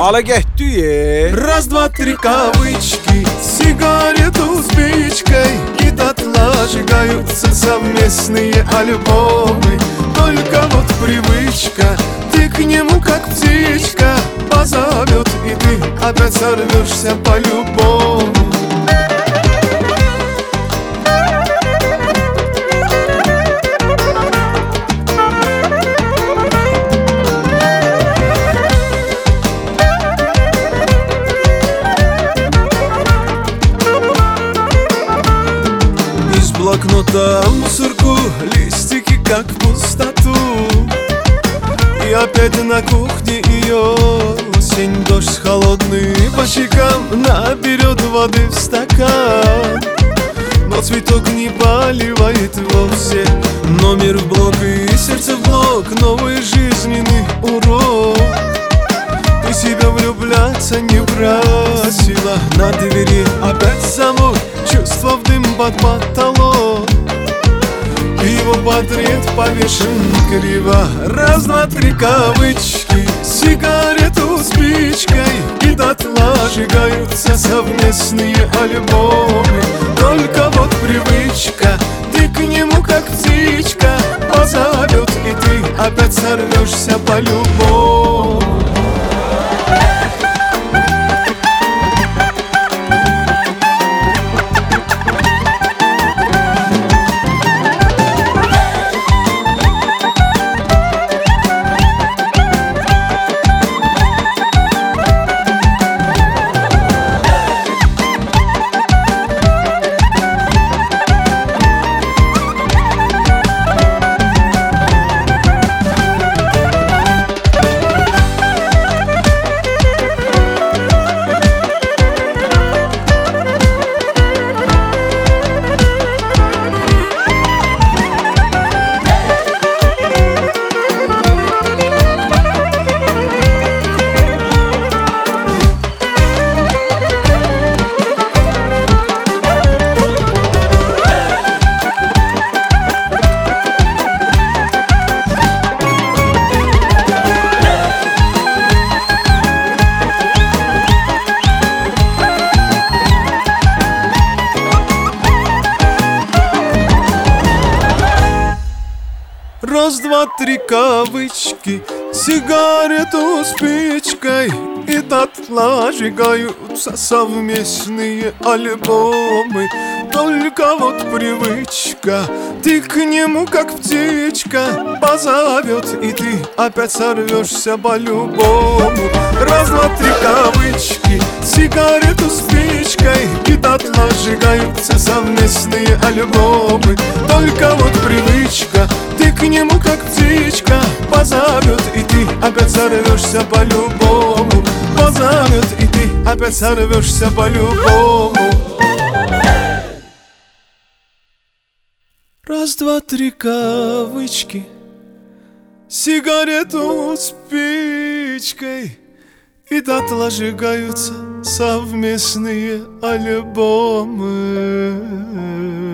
Hala getdi. Раз, два, три кавычки, сигарету спичкой, и дотла сжигаются совместные альбомы. Только вот привычка, ты к нему как птичка, позовет, и ты опять сорвешься по-любому. Блокнота мусорку, листики как в пустоту. И опять на кухне ее осень, дождь холодный по щекам наберет воды в стакан. Но цветок не поливает вовсе. Номер в блок и сердце в блок, новый жизненный урок. Ты себя влюбляться не просила, на двери опять замок, чувства в дым под потолок. Его портрет повешен криво. Раз, два, три кавычки, сигарету спичкой, и дотла сжигаются совместные альбомы. Только вот привычка, ты к нему как птичка, позовет, и ты опять сорвешься по-любому. Раз, два, три кавычки, сигарету спичкой, и дотла сжигаются совместные альбомы. Только вот привычка, ты к нему как птичка, позовет, и ты опять сорвешься по-любому. Раз, два, три кавычки, сигарету спичкой, и дотла сжигаются совместные альбомы. Только вот привычка, ты к нему как птичка, позовет, и ты опять сорвешься по-любому. Позовет, и ты опять сорвешься по-любому. Раз, два, три кавычки, сигарету спичкой, и дотла сжигаются совместные альбомы.